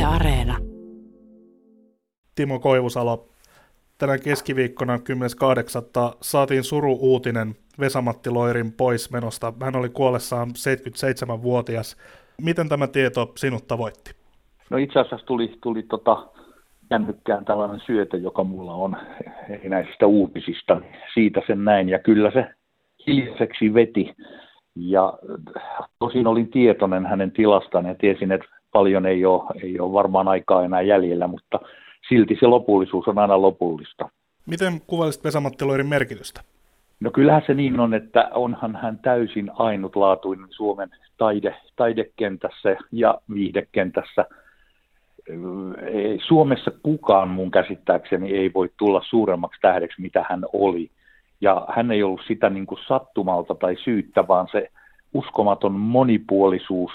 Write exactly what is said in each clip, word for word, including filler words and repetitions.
Areena. Timo Koivusalo, tänä keskiviikkona kymmenes kahdeksatta saatiin suru-uutinen Vesa-Matti Loirin poismenosta. Hän oli kuollessaan seitsemänkymmentäseitsemänvuotias. Miten tämä tieto sinut tavoitti? No itse asiassa tuli, tuli tota kännykkään tällainen syöte, joka mulla on näistä uutisista. Siitä sen näin ja kyllä se hiljaiseksi veti. Ja tosin olin tietoinen hänen tilastaan ja tiesin, että paljon ei ole, ei ole varmaan aikaa enää jäljellä, mutta silti se lopullisuus on aina lopullista. Miten kuvailisit Vesa-Matti Loirin merkitystä? No kyllähän se niin on, että onhan hän täysin ainutlaatuinen Suomen taide, taidekentässä ja viihdekentässä. Suomessa kukaan mun käsittääkseni ei voi tulla suuremmaksi tähdeksi, mitä hän oli. Ja hän ei ollut sitä niin kuin sattumalta tai syyttä, vaan se uskomaton monipuolisuus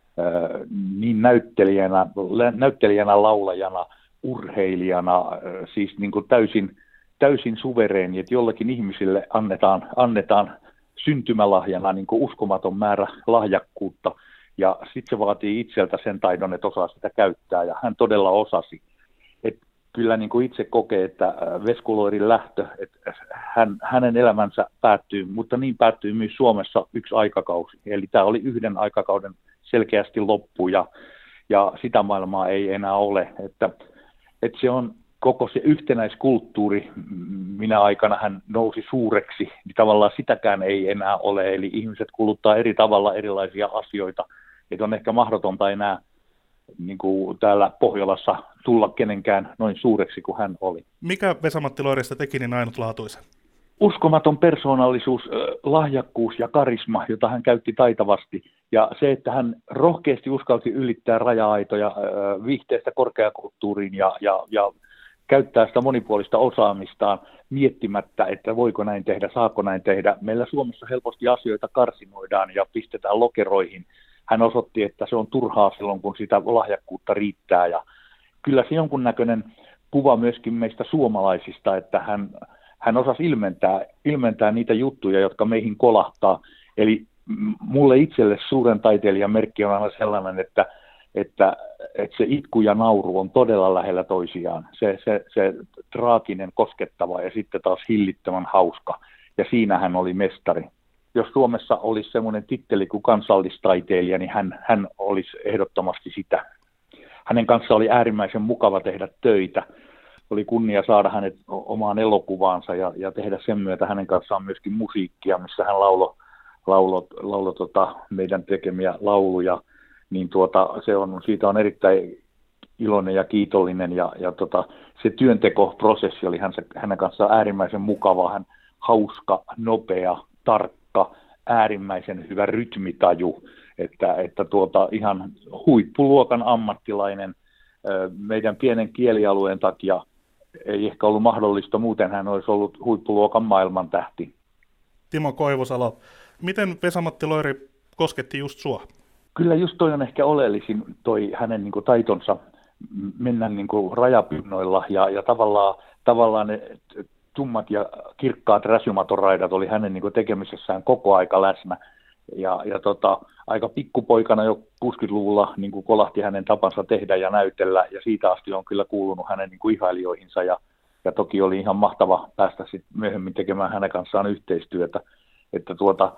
niin näyttelijänä, näyttelijänä, laulajana, urheilijana, siis niin kuin täysin, täysin suvereeni, että jollakin ihmisille annetaan, annetaan syntymälahjana niin kuin uskomaton määrä lahjakkuutta, ja sitten se vaatii itseltä sen taidon, että osaa sitä käyttää, ja hän todella osasi. Et kyllä niin kuin itse kokee, että Vesku Loirin lähtö, että hän, hänen elämänsä päättyy, mutta niin päättyy myös Suomessa yksi aikakausi, eli tämä oli yhden aikakauden selkeästi loppu, ja, ja sitä maailmaa ei enää ole, että, että se on koko se yhtenäiskulttuuri, minä aikana hän nousi suureksi, niin tavallaan sitäkään ei enää ole, eli ihmiset kuluttaa eri tavalla erilaisia asioita, että on ehkä mahdotonta enää niin kuin täällä Pohjolassa tulla kenenkään noin suureksi kuin hän oli. Mikä Vesa-Matti Loirista teki niin ainutlaatuisen? Uskomaton persoonallisuus, lahjakkuus ja karisma, jota hän käytti taitavasti. Ja se, että hän rohkeasti uskalsi ylittää raja-aitoja viihteestä korkeakulttuuriin ja, ja, ja käyttää sitä monipuolista osaamistaan miettimättä, että voiko näin tehdä, saako näin tehdä. Meillä Suomessa helposti asioita karsinoidaan ja pistetään lokeroihin. Hän osoitti, että se on turhaa silloin, kun sitä lahjakkuutta riittää. Ja kyllä se jonkunnäköinen kuva myöskin meistä suomalaisista, että hän, hän osasi ilmentää, ilmentää niitä juttuja, jotka meihin kolahtaa. Eli mulle itselle suuren taiteilijan merkki on aina sellainen, että, että, että se itku ja nauru on todella lähellä toisiaan. Se, se, se traaginen, koskettava ja sitten taas hillittömän hauska. Ja siinä hän oli mestari. Jos Suomessa olisi semmoinen titteli kuin kansallistaiteilija, niin hän, hän olisi ehdottomasti sitä. Hänen kanssa oli äärimmäisen mukava tehdä töitä. Oli kunnia saada hänet omaan elokuvaansa ja, ja tehdä sen myötä hänen kanssaan myöskin musiikkia, missä hän lauloi laulo, laulo, tota, meidän tekemiä lauluja. Niin tuota, se on, siitä on erittäin iloinen ja kiitollinen. Ja, ja tota, se työntekoprosessi oli hän, hänen kanssaan äärimmäisen mukava. Hän hauska, nopea, tarkka. Äärimmäisen hyvä rytmitaju, että, että tuota, ihan huippuluokan ammattilainen meidän pienen kielialueen takia ei ehkä ollut mahdollista, muuten hän olisi ollut huippuluokan maailmantähti. Timo Koivusalo, miten Vesa-Matti Loiri kosketti just sua? Kyllä just toi on ehkä oleellisin toi hänen niin kuin taitonsa mennä niin kuin rajapinnoilla ja, ja tavallaan, tavallaan ne tummat ja kirkkaat räsymatoraidat oli hänen niin kuin tekemisessään koko aika läsnä. Ja, ja tota, aika pikkupoikana jo kuusikymmentäluvulla niin kuin kolahti hänen tapansa tehdä ja näytellä, ja siitä asti on kyllä kuulunut hänen niin kuin ihailijoihinsa, ja, ja toki oli ihan mahtava päästä sit myöhemmin tekemään hänen kanssaan yhteistyötä. Että tuota,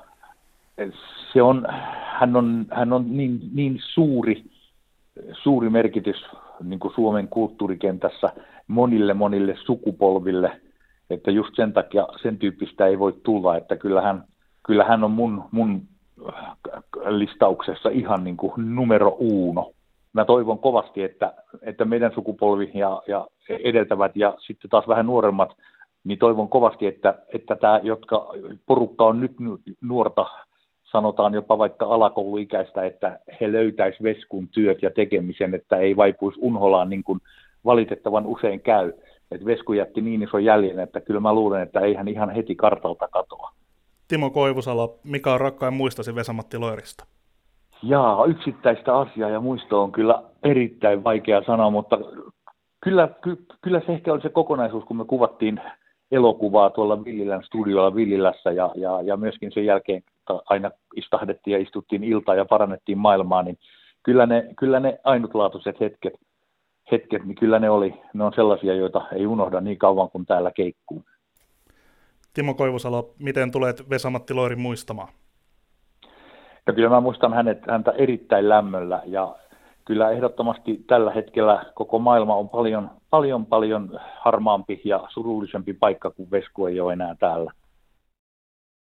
se on, hän on, hän on niin, niin suuri, suuri merkitys niin kuin Suomen kulttuurikentässä monille monille sukupolville, että just sen takia sen tyyppistä ei voi tulla, että kyllähän, kyllähän on mun, mun listauksessa ihan niin kuin numero uno. Mä toivon kovasti, että, että meidän sukupolvi ja, ja edeltävät ja sitten taas vähän nuoremmat, niin toivon kovasti, että, että tämä, jotka porukka on nyt nuorta, sanotaan jopa vaikka alakouluikäistä, että he löytäis Veskun työt ja tekemisen, että ei vaipuisi unholaan niin kuin valitettavan usein käy. Että Vesku jätti niin iso jäljen, että kyllä mä luulen, että ei hän ihan heti kartalta katoa. Timo Koivusalo, mikä on rakkain muistasi Vesa-Matti Loirista? Jaa, yksittäistä asiaa ja muisto on kyllä erittäin vaikea sanoa, mutta kyllä, ky, kyllä se ehkä oli se kokonaisuus, kun me kuvattiin elokuvaa tuolla Villilän studiolla Villilässä ja, ja, ja myöskin sen jälkeen aina istahdettiin ja istuttiin iltaa ja parannettiin maailmaa, niin kyllä ne, kyllä ne ainutlaatuiset hetket hetket, niin kyllä ne oli, ne on sellaisia, joita ei unohda niin kauan kuin täällä keikkuu. Timo Koivusalo, miten tulet Vesa-Matti Loirin muistamaan? Ja kyllä mä muistan hänet, häntä erittäin lämmöllä ja kyllä ehdottomasti tällä hetkellä koko maailma on paljon, paljon, paljon harmaampi ja surullisempi paikka, kun Vesku ei ole enää täällä.